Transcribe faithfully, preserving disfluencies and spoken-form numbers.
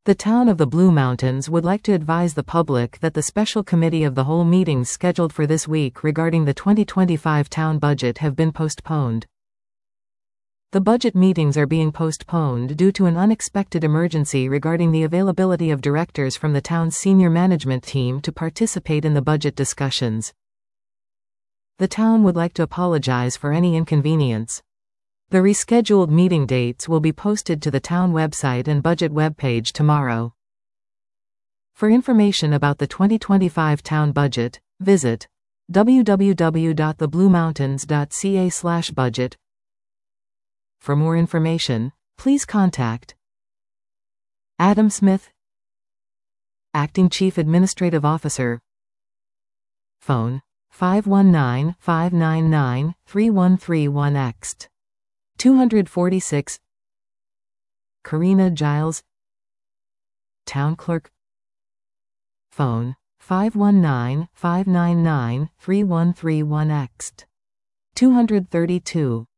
The Town of the Blue Mountains would like to advise the public that the special committee of the whole meetings scheduled for this week regarding the twenty twenty-five town budget have been postponed. The budget meetings are being postponed due to an unexpected emergency regarding the availability of directors from the town's senior management team to participate in the budget discussions. The town would like to apologize for any inconvenience. The rescheduled meeting dates will be posted to the town website and budget webpage tomorrow. For information about the twenty twenty-five town budget, visit w w w dot the blue mountains dot c a slash budget. For more information, please contact Adam Smith, Acting Chief Administrative Officer. Phone five one nine, five nine nine, three one three one X. two forty-six. Karina Giles, Town Clerk. Phone five one nine, five nine nine, three one three one X. two thirty-two.